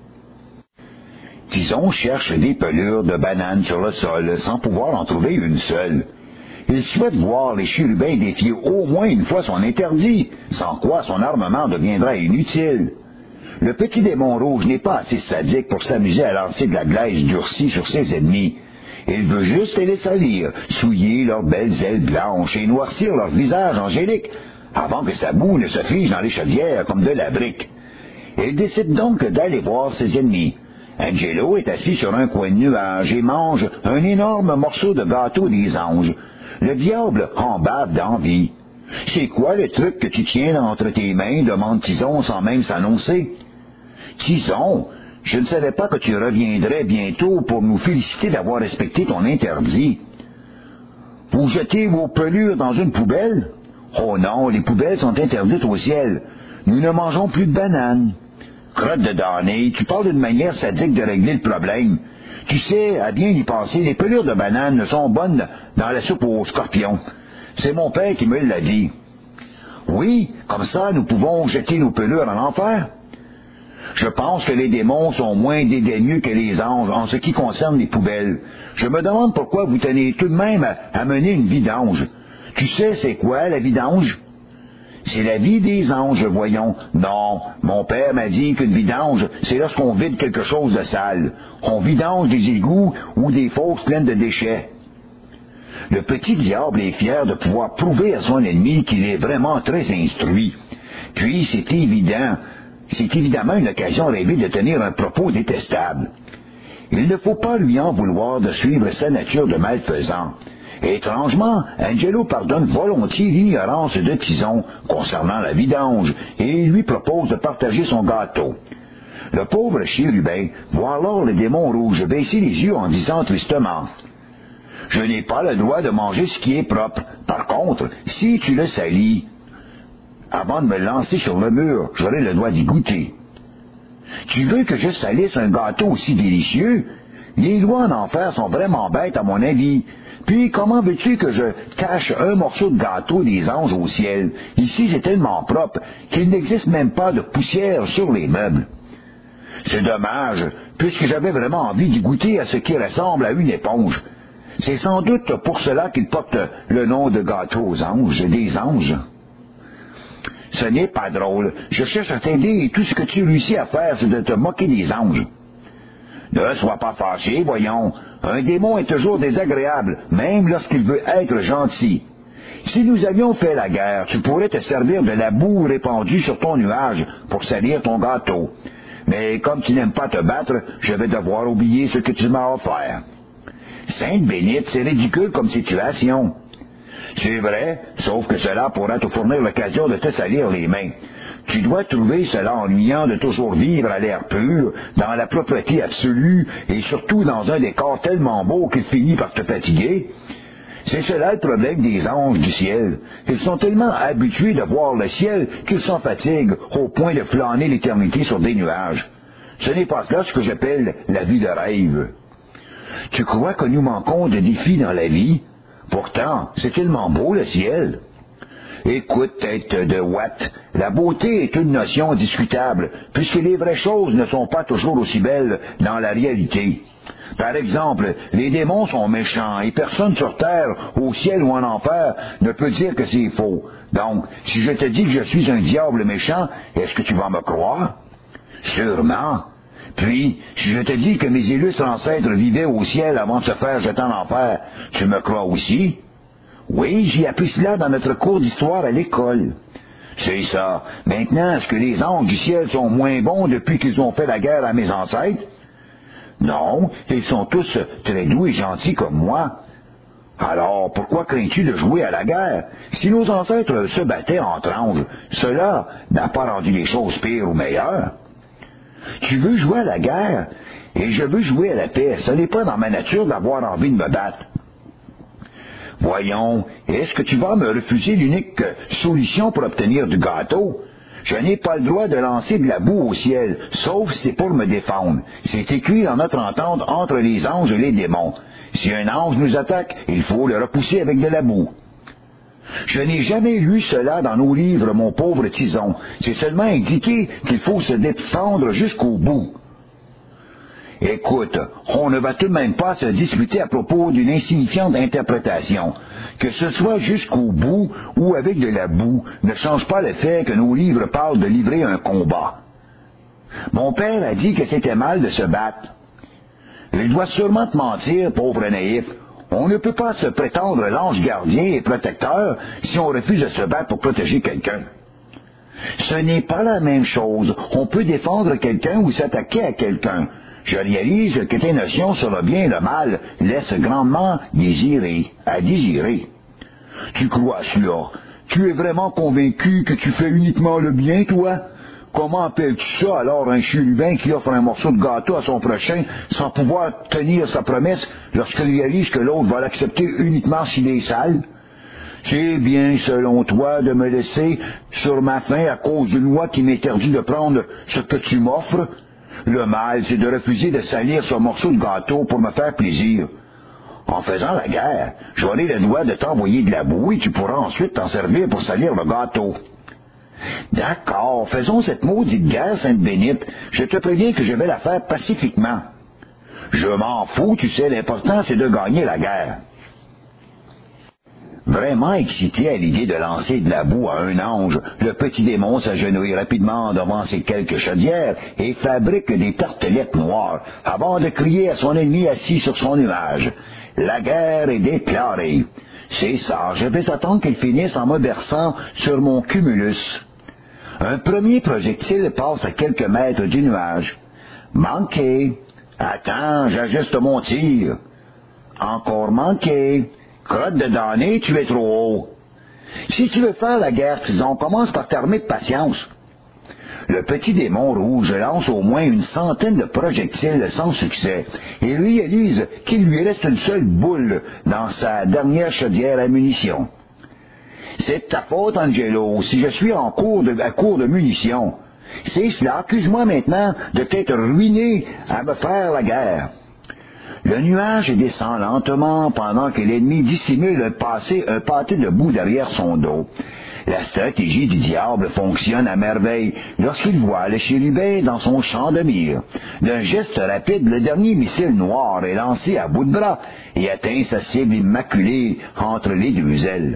Tison cherche des pelures de bananes sur le sol sans pouvoir en trouver une seule. Il souhaite voir les chérubins défier au moins une fois son interdit, sans quoi son armement deviendra inutile. Le petit démon rouge n'est pas assez sadique pour s'amuser à lancer de la glaise durcie sur ses ennemis. Il veut juste les salir, souiller leurs belles ailes blanches et noircir leur visage angélique, avant que sa boue ne se fige dans les chaudières comme de la brique. Il décide donc d'aller voir ses ennemis. Angelo est assis sur un coin de nuage et mange un énorme morceau de gâteau des anges. Le diable en bave d'envie. « C'est quoi le truc que tu tiens entre tes mains ?» demande Tison sans même s'annoncer. « Tison, je ne savais pas que tu reviendrais bientôt pour nous féliciter d'avoir respecté ton interdit. »« Vous jetez vos pelures dans une poubelle? »« Oh non, les poubelles sont interdites au ciel. Nous ne mangeons plus de bananes. »« Crotte de damné, tu parles d'une manière sadique de régler le problème. Tu sais, à bien y penser, les pelures de bananes sont bonnes dans la soupe aux scorpions. C'est mon père qui me l'a dit. »« Oui, comme ça, nous pouvons jeter nos pelures en enfer. »« Je pense que les démons sont moins dédaigneux que les anges en ce qui concerne les poubelles. Je me demande pourquoi vous tenez tout de même à, à mener une vie d'ange. Tu sais, c'est quoi la vie d'ange? »« C'est la vie des anges, voyons. »« Non, mon père m'a dit qu'une vie d'ange, c'est lorsqu'on vide quelque chose de sale. On vidange des égouts ou des fosses pleines de déchets. » Le petit diable est fier de pouvoir prouver à son ennemi qu'il est vraiment très instruit. Puis, c'est évident, c'est évidemment une occasion rêvée de tenir un propos détestable. Il ne faut pas lui en vouloir de suivre sa nature de malfaisant. Étrangement, Angelo pardonne volontiers l'ignorance de Tison concernant la vidange et lui propose de partager son gâteau. Le pauvre chérubin voit alors le démon rouge baisser les yeux en disant tristement « Je n'ai pas le droit de manger ce qui est propre. Par contre, si tu le salis, avant de me lancer sur le mur, j'aurai le droit d'y goûter. »« Tu veux que je salisse un gâteau aussi délicieux? Les lois en enfer sont vraiment bêtes à mon avis. Puis comment veux-tu que je cache un morceau de gâteau des anges au ciel? Ici, c'est tellement propre qu'il n'existe même pas de poussière sur les meubles. » C'est dommage, puisque j'avais vraiment envie d'y goûter à ce qui ressemble à une éponge. C'est sans doute pour cela qu'il porte le nom de gâteau aux anges, des anges. Ce n'est pas drôle. Je cherche à t'aider et tout ce que tu réussis à faire, c'est de te moquer des anges. Ne sois pas fâché, voyons. Un démon est toujours désagréable, même lorsqu'il veut être gentil. Si nous avions fait la guerre, tu pourrais te servir de la boue répandue sur ton nuage pour salir ton gâteau. Mais comme tu n'aimes pas te battre, je vais devoir oublier ce que tu m'as offert. Sainte bénite, c'est ridicule comme situation. C'est vrai, sauf que cela pourra te fournir l'occasion de te salir les mains. Tu dois trouver cela ennuyant de toujours vivre à l'air pur, dans la propreté absolue, et surtout dans un décor tellement beau qu'il finit par te fatiguer. C'est cela le problème des anges du ciel. Ils sont tellement habitués de voir le ciel qu'ils s'en fatiguent au point de flâner l'éternité sur des nuages. Ce n'est pas cela ce que j'appelle la vie de rêve. Tu crois que nous manquons de défis dans la vie? Pourtant, c'est tellement beau le ciel. Écoute, tête de Watt, la beauté est une notion discutable, puisque les vraies choses ne sont pas toujours aussi belles dans la réalité. Par exemple, les démons sont méchants et personne sur terre, au ciel ou en enfer, ne peut dire que c'est faux. Donc, si je te dis que je suis un diable méchant, est-ce que tu vas me croire? Sûrement. Puis, si je te dis que mes illustres ancêtres vivaient au ciel avant de se faire jeter en enfer, tu me crois aussi? Oui, j'ai appris cela dans notre cours d'histoire à l'école. C'est ça. Maintenant, est-ce que les anges du ciel sont moins bons depuis qu'ils ont fait la guerre à mes ancêtres? Non, ils sont tous très doux et gentils comme moi. Alors, pourquoi crains-tu de jouer à la guerre? Si nos ancêtres se battaient entre anges, cela n'a pas rendu les choses pires ou meilleures. Tu veux jouer à la guerre, et je veux jouer à la paix. Ce n'est pas dans ma nature d'avoir envie de me battre. Voyons, est-ce que tu vas me refuser l'unique solution pour obtenir du gâteau? Je n'ai pas le droit de lancer de la boue au ciel, sauf si c'est pour me défendre. C'est écrit dans notre entente entre les anges et les démons. Si un ange nous attaque, il faut le repousser avec de la boue. Je n'ai jamais lu cela dans nos livres, mon pauvre Tison. C'est seulement indiqué qu'il faut se défendre jusqu'au bout. Écoute, on ne va tout de même pas se disputer à propos d'une insignifiante interprétation. Que ce soit jusqu'au bout ou avec de la boue ne change pas le fait que nos livres parlent de livrer un combat. Mon père a dit que c'était mal de se battre. Il doit sûrement te mentir, pauvre naïf. On ne peut pas se prétendre l'ange gardien et protecteur si on refuse de se battre pour protéger quelqu'un. Ce n'est pas la même chose. On peut défendre quelqu'un ou s'attaquer à quelqu'un. Je réalise que tes notions sur le bien et le mal laissent grandement désirer, à désirer. Tu crois cela? Tu es vraiment convaincu que tu fais uniquement le bien, toi? Comment appelles-tu ça alors un chérubin qui offre un morceau de gâteau à son prochain sans pouvoir tenir sa promesse lorsqu'il réalise que l'autre va l'accepter uniquement s'il est sale? C'est bien selon toi de me laisser sur ma faim à cause d'une loi qui m'interdit de prendre ce que tu m'offres? Le mal, c'est de refuser de salir ce morceau de gâteau pour me faire plaisir. En faisant la guerre, j'aurai le droit de t'envoyer de la boue et tu pourras ensuite t'en servir pour salir le gâteau. D'accord, faisons cette maudite guerre, Sainte Bénite. Je te préviens que je vais la faire pacifiquement. Je m'en fous, tu sais, l'important c'est de gagner la guerre. Vraiment excité à l'idée de lancer de la boue à un ange, le petit démon s'agenouille rapidement devant ses quelques chaudières et fabrique des tartelettes noires avant de crier à son ennemi assis sur son nuage. La guerre est déclarée. C'est ça, je vais attendre qu'il finisse en me berçant sur mon cumulus. Un premier projectile passe à quelques mètres du nuage. Manqué. Attends, j'ajuste mon tir. Encore manqué. Crotte de damné, tu es trop haut. Si tu veux faire la guerre, Tison, commence par t'armer de patience. Le petit démon rouge lance au moins une centaine de projectiles sans succès et réalise qu'il lui reste une seule boule dans sa dernière chaudière à munitions. C'est de ta faute, Angelo, si je suis en cours de, à court de munitions. C'est cela, accuse-moi maintenant de t'être ruiné à me faire la guerre. Le nuage descend lentement pendant que l'ennemi dissimule un, passé, un pâté de boue derrière son dos. La stratégie du diable fonctionne à merveille lorsqu'il voit le chérubin dans son champ de mire. D'un geste rapide, le dernier missile noir est lancé à bout de bras et atteint sa cible immaculée entre les deux ailes.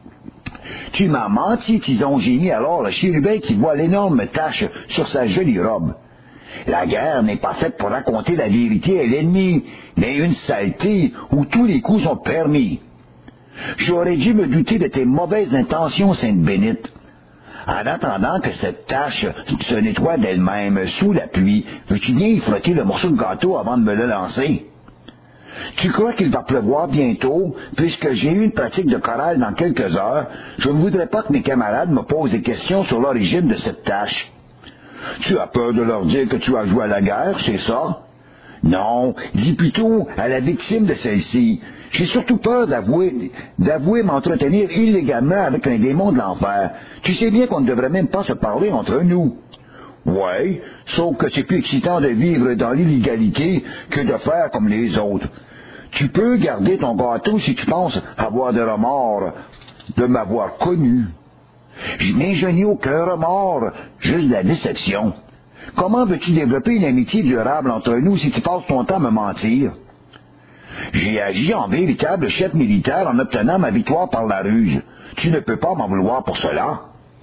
Tu m'as menti, Tison, gémit alors le chérubin qui voit l'énorme tache sur sa jolie robe. La guerre n'est pas faite pour raconter la vérité à l'ennemi, mais une saleté où tous les coups sont permis. J'aurais dû me douter de tes mauvaises intentions, Sainte Bénite. En attendant que cette tache se nettoie d'elle-même sous la pluie, veux-tu bien y frotter le morceau de gâteau avant de me le lancer? Tu crois qu'il va pleuvoir bientôt, puisque j'ai eu une pratique de chorale dans quelques heures, je ne voudrais pas que mes camarades me posent des questions sur l'origine de cette tache. Tu as peur de leur dire que tu as joué à la guerre, c'est ça? Non, dis plutôt à la victime de celle-ci. J'ai surtout peur d'avouer, d'avouer m'entretenir illégalement avec un démon de l'enfer. Tu sais bien qu'on ne devrait même pas se parler entre nous. Ouais, sauf que c'est plus excitant de vivre dans l'illégalité que de faire comme les autres. Tu peux garder ton gâteau si tu penses avoir de remords de m'avoir connu. Mais je n'ai aucun remords, juste de la déception. Comment veux-tu développer une amitié durable entre nous si tu passes ton temps à me mentir? J'ai agi en véritable chef militaire en obtenant ma victoire par la ruse. Tu ne peux pas m'en vouloir pour cela.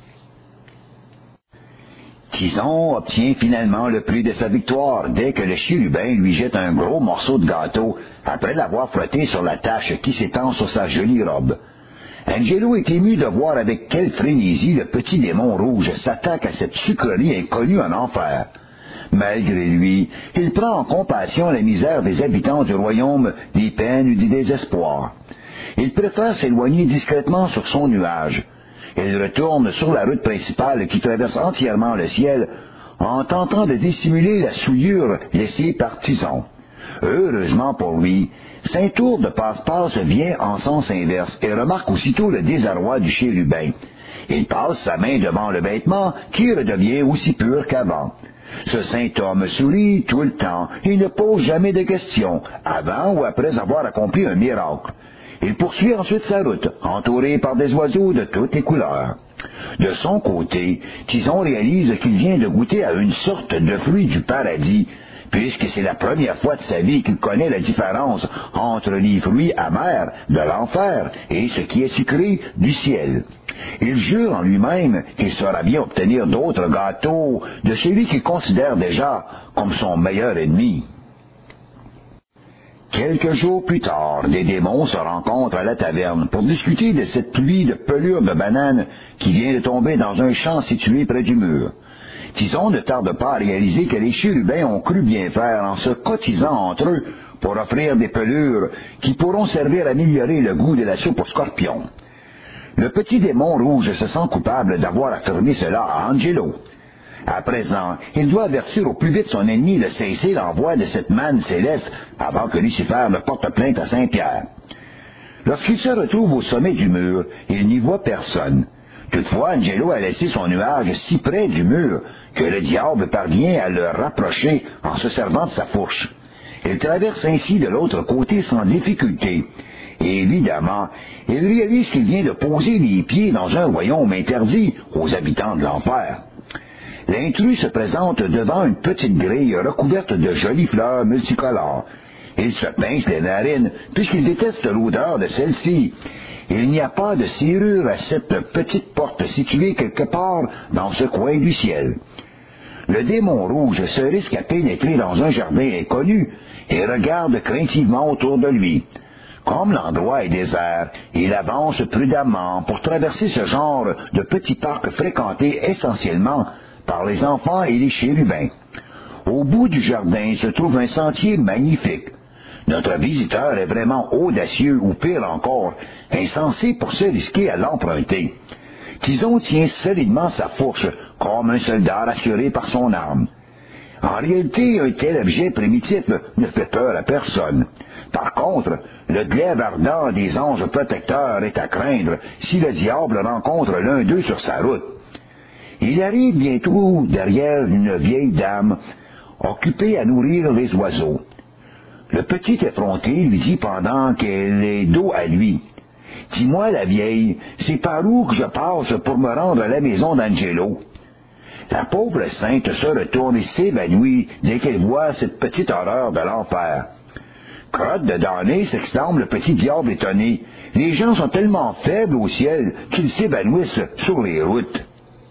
Tison obtient finalement le prix de sa victoire dès que le chérubin lui jette un gros morceau de gâteau après l'avoir frotté sur la tache qui s'étend sur sa jolie robe. Angelo est ému de voir avec quelle frénésie le petit démon rouge s'attaque à cette sucrerie inconnue en enfer. Malgré lui, il prend en compassion la misère des habitants du royaume des peines et du désespoir. Il préfère s'éloigner discrètement sur son nuage. Il retourne sur la route principale qui traverse entièrement le ciel en tentant de dissimuler la souillure laissée par Tison. Heureusement pour lui, Saint-Tour de Passe-Passe vient en sens inverse et remarque aussitôt le désarroi du chérubin. Il passe sa main devant le vêtement qui redevient aussi pur qu'avant. Ce saint homme sourit tout le temps et ne pose jamais de questions, avant ou après avoir accompli un miracle. Il poursuit ensuite sa route, entouré par des oiseaux de toutes les couleurs. De son côté, Tison réalise qu'il vient de goûter à une sorte de fruit du paradis, puisque c'est la première fois de sa vie qu'il connaît la différence entre les fruits amers de l'enfer et ce qui est sucré du ciel. Il jure en lui-même qu'il saura bien obtenir d'autres gâteaux de celui qu'il considère déjà comme son meilleur ennemi. Quelques jours plus tard, des démons se rencontrent à la taverne pour discuter de cette pluie de pelures de bananes qui vient de tomber dans un champ situé près du mur. Tison ne tarde pas à réaliser que les chérubins ont cru bien faire en se cotisant entre eux pour offrir des pelures qui pourront servir à améliorer le goût de la soupe aux scorpions. Le petit démon rouge se sent coupable d'avoir affirmé cela à Angelo. À présent, il doit avertir au plus vite son ennemi de cesser l'envoi de cette manne céleste avant que Lucifer ne porte plainte à Saint-Pierre. Lorsqu'il se retrouve au sommet du mur, il n'y voit personne. Toutefois, Angelo a laissé son nuage si près du mur que le diable parvient à le rapprocher en se servant de sa fourche. Il traverse ainsi de l'autre côté sans difficulté. Et évidemment, il réalise qu'il vient de poser les pieds dans un royaume interdit aux habitants de l'enfer. L'intrus se présente devant une petite grille recouverte de jolies fleurs multicolores. Il se pince les narines puisqu'il déteste l'odeur de celle-ci. Il n'y a pas de serrure à cette petite porte située quelque part dans ce coin du ciel. Le démon rouge se risque à pénétrer dans un jardin inconnu et regarde craintivement autour de lui. Comme l'endroit est désert, il avance prudemment pour traverser ce genre de petit parc fréquenté essentiellement par les enfants et les chérubins. Au bout du jardin se trouve un sentier magnifique. Notre visiteur est vraiment audacieux, ou pire encore, insensé pour se risquer à l'emprunter. Tison tient solidement sa fourche, comme un soldat rassuré par son arme. En réalité, un tel objet primitif ne fait peur à personne. Par contre, le glaive ardent des anges protecteurs est à craindre si le diable rencontre l'un d'eux sur sa route. Il arrive bientôt derrière une vieille dame, occupée à nourrir les oiseaux. Le petit effronté lui dit pendant qu'elle est dos à lui, « Dis-moi, la vieille, c'est par où que je passe pour me rendre à la maison d'Angelo? » La pauvre sainte se retourne et s'évanouit dès qu'elle voit cette petite horreur de l'enfer. « Crotte de damnée !» s'exclame le petit diable étonné. « Les gens sont tellement faibles au ciel qu'ils s'évanouissent sur les routes. »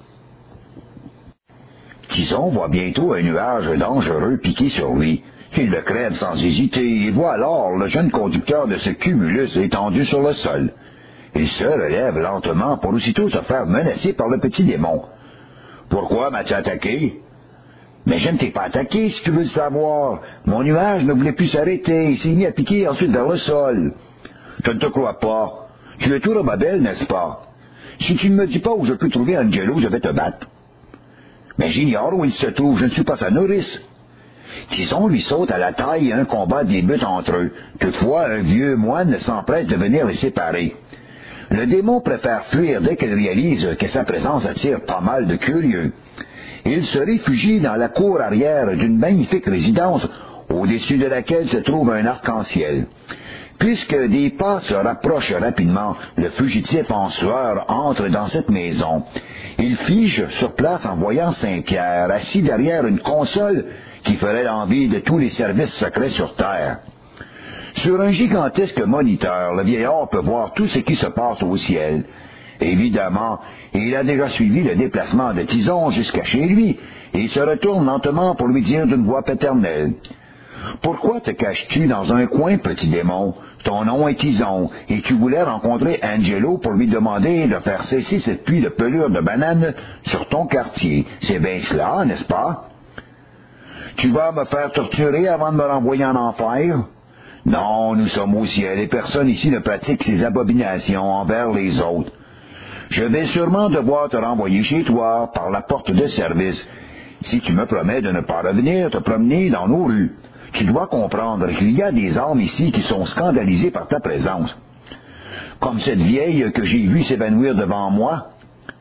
Tison voit bientôt un nuage dangereux piquer sur lui. Il le crève sans hésiter et voit alors le jeune conducteur de ce cumulus étendu sur le sol. Il se relève lentement pour aussitôt se faire menacer par le petit démon. « Pourquoi m'as-tu attaqué? »« Mais je ne t'ai pas attaqué, si tu veux le savoir. Mon nuage ne voulait plus s'arrêter, il s'est mis à piquer ensuite vers le sol. »« Je ne te crois pas. Tu es tout rebelle, n'est-ce pas? Si tu ne me dis pas où je peux trouver Angelo, je vais te battre. »« Mais j'ignore où il se trouve, je ne suis pas sa nourrice. » Tison lui saute à la taille et un combat débute entre eux. Toutefois, un vieux moine s'empresse de venir les séparer. Le démon préfère fuir dès qu'il réalise que sa présence attire pas mal de curieux. Il se réfugie dans la cour arrière d'une magnifique résidence au-dessus de laquelle se trouve un arc-en-ciel. Puisque des pas se rapprochent rapidement, le fugitif en sueur entre dans cette maison. Il fige sur place en voyant Saint-Pierre assis derrière une console qui ferait l'envie de tous les services secrets sur Terre. Sur un gigantesque moniteur, le vieillard peut voir tout ce qui se passe au ciel. Évidemment, il a déjà suivi le déplacement de Tison jusqu'à chez lui, et il se retourne lentement pour lui dire d'une voix paternelle. « Pourquoi te caches-tu dans un coin, petit démon? Ton nom est Tison, et tu voulais rencontrer Angelo pour lui demander de faire cesser cette pluie de pelures de bananes sur ton quartier. C'est bien cela, n'est-ce pas? Tu vas me faire torturer avant de me renvoyer en enfer? » Non, nous sommes au ciel et personne ici ne pratique ces abominations envers les autres. Je vais sûrement devoir te renvoyer chez toi par la porte de service, si tu me promets de ne pas revenir te promener dans nos rues. Tu dois comprendre qu'il y a des âmes ici qui sont scandalisées par ta présence. Comme cette vieille que j'ai vue s'évanouir devant moi.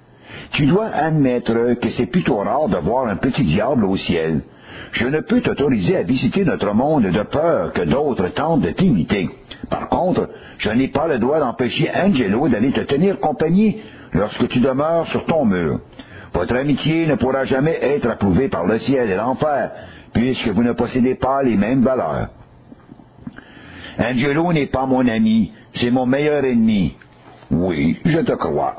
Tu dois admettre que c'est plutôt rare de voir un petit diable au ciel. Je ne peux t'autoriser à visiter notre monde de peur que d'autres tentent de t'imiter. Par contre, je n'ai pas le droit d'empêcher Angelo d'aller te tenir compagnie lorsque tu demeures sur ton mur. Votre amitié ne pourra jamais être approuvée par le ciel et l'enfer, puisque vous ne possédez pas les mêmes valeurs. Angelo n'est pas mon ami, c'est mon meilleur ennemi. Oui, je te crois.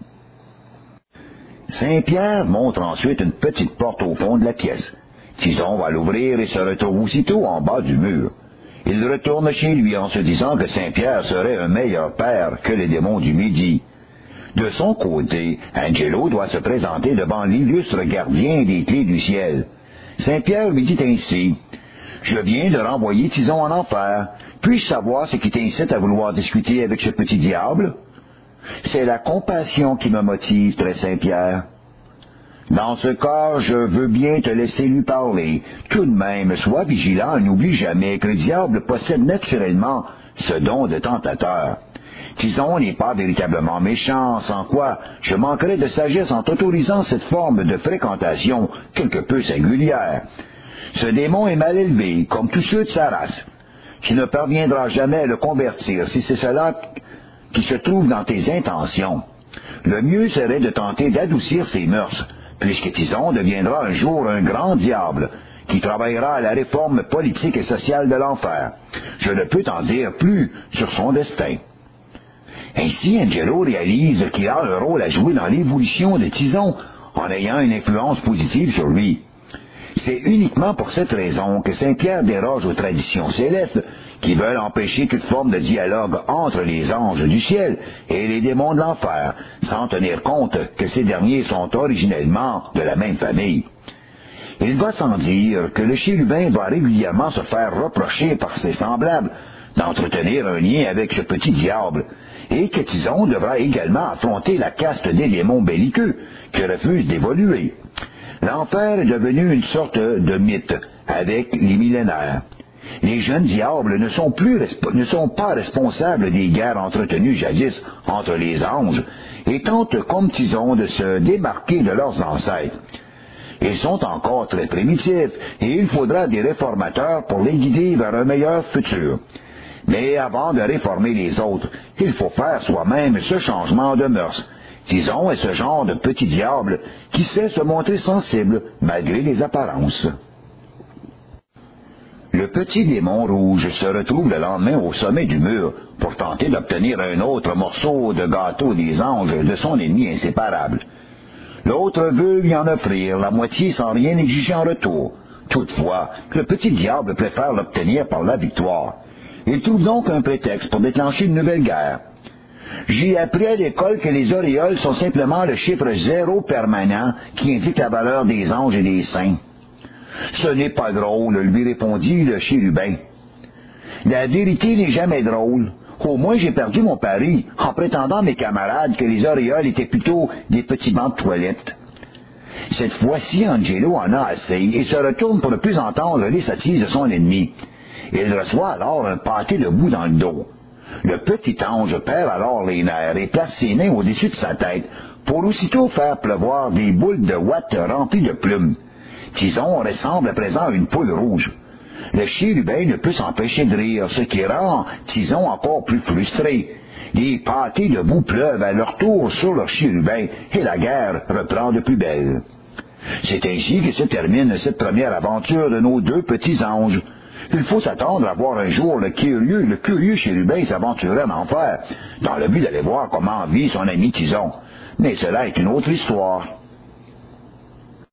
Saint-Pierre montre ensuite une petite porte au fond de la pièce. Tison va l'ouvrir et se retrouve aussitôt en bas du mur. Il retourne chez lui en se disant que Saint-Pierre serait un meilleur père que les démons du Midi. De son côté, Angelo doit se présenter devant l'illustre gardien des clés du ciel. Saint-Pierre lui dit ainsi, « Je viens de renvoyer Tison en enfer. Puis-je savoir ce qui t'incite à vouloir discuter avec ce petit diable? » « C'est la compassion qui me motive, très Saint-Pierre. »« Dans ce cas, je veux bien te laisser lui parler. Tout de même, sois vigilant et n'oublie jamais que le diable possède naturellement ce don de tentateur. Tison n'est pas véritablement méchant, sans quoi je manquerais de sagesse en t'autorisant cette forme de fréquentation quelque peu singulière. Ce démon est mal élevé, comme tous ceux de sa race. Tu ne parviendras jamais à le convertir si c'est cela qui se trouve dans tes intentions. Le mieux serait de tenter d'adoucir ses mœurs, puisque Tison deviendra un jour un grand diable, qui travaillera à la réforme politique et sociale de l'enfer. Je ne peux t'en dire plus sur son destin. Ainsi, Angelo réalise qu'il a un rôle à jouer dans l'évolution de Tison, en ayant une influence positive sur lui. C'est uniquement pour cette raison que Saint-Pierre déroge aux traditions célestes qui veulent empêcher toute forme de dialogue entre les anges du ciel et les démons de l'enfer, sans tenir compte que ces derniers sont originellement de la même famille. Il va sans dire que le chérubin va régulièrement se faire reprocher par ses semblables d'entretenir un lien avec ce petit diable, et que Tison devra également affronter la caste des démons belliqueux qui refusent d'évoluer. L'enfer est devenu une sorte de mythe avec les millénaires. Les jeunes diables ne sont, plus, ne sont pas responsables des guerres entretenues jadis entre les anges et tentent comme Tison de se démarquer de leurs ancêtres. Ils sont encore très primitifs et il faudra des réformateurs pour les guider vers un meilleur futur. Mais avant de réformer les autres, il faut faire soi-même ce changement de mœurs. Tison est ce genre de petit diable qui sait se montrer sensible malgré les apparences. Le petit démon rouge se retrouve le lendemain au sommet du mur pour tenter d'obtenir un autre morceau de gâteau des anges de son ennemi inséparable. L'autre veut lui en offrir la moitié sans rien exiger en retour. Toutefois, le petit diable préfère l'obtenir par la victoire. Il trouve donc un prétexte pour déclencher une nouvelle guerre. J'ai appris à l'école que les auréoles sont simplement le chiffre zéro permanent qui indique la valeur des anges et des saints. Ce n'est pas drôle, lui répondit le chérubin. La vérité n'est jamais drôle. Au moins j'ai perdu mon pari en prétendant à mes camarades que les auréoles étaient plutôt des petits bancs de toilette. Cette fois-ci, Angelo en a assez et se retourne pour ne plus entendre les sottises de son ennemi. Il reçoit alors un pâté de boue dans le dos. Le petit ange perd alors les nerfs et place ses mains au-dessus de sa tête pour aussitôt faire pleuvoir des boules de ouate remplies de plumes. Tison ressemble à présent à une poule rouge. Le chérubin ne peut s'empêcher de rire, ce qui rend Tison encore plus frustré. Les pâtés de boue pleuvent à leur tour sur leur chérubin et la guerre reprend de plus belle. C'est ainsi que se termine cette première aventure de nos deux petits anges. Il faut s'attendre à voir un jour le curieux, le curieux chérubin s'aventurer en enfer, dans le but d'aller voir comment vit son ami Tison. Mais cela est une autre histoire.